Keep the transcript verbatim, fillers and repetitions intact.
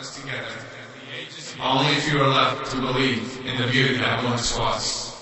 us together. Only if you are left to believe in the beauty that once was.